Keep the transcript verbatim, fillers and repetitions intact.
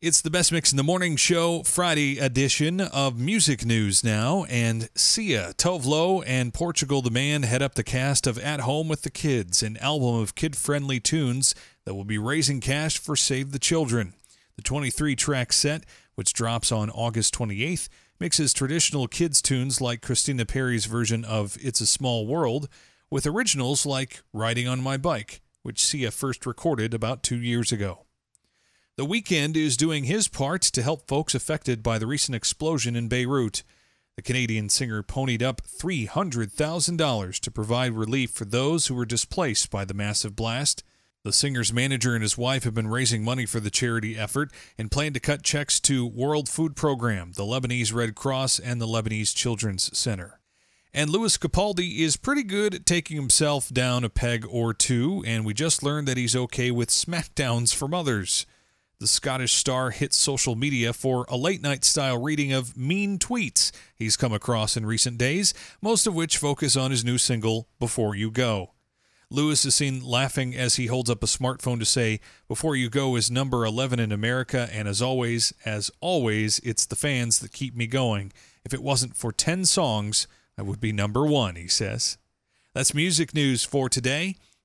It's the Best Mix in the Morning Show, Friday edition of Music News now, and Sia, Tove Lo, and Portugal the Man head up the cast of At Home with the Kids, an album of kid-friendly tunes that will be raising cash for Save the Children. The twenty-three track set, which drops on August twenty-eighth, mixes traditional kids' tunes like Christina Perri's version of It's a Small World with originals like Riding on My Bike, which Sia first recorded about two years ago. The Weeknd is doing his part to help folks affected by the recent explosion in Beirut. The Canadian singer ponied up three hundred thousand dollars to provide relief for those who were displaced by the massive blast. The singer's manager and his wife have been raising money for the charity effort and plan to cut checks to World Food Program, the Lebanese Red Cross, and the Lebanese Children's Center. And Louis Capaldi is pretty good at taking himself down a peg or two, and we just learned that he's okay with smackdowns from others. The Scottish star hits social media for a late-night style reading of mean tweets he's come across in recent days, most of which focus on his new single, Before You Go. Lewis is seen laughing as he holds up a smartphone to say, Before You Go is number eleven in America, and as always, as always, it's the fans that keep me going. If it wasn't for ten songs, I would be number one, he says. That's music news for today.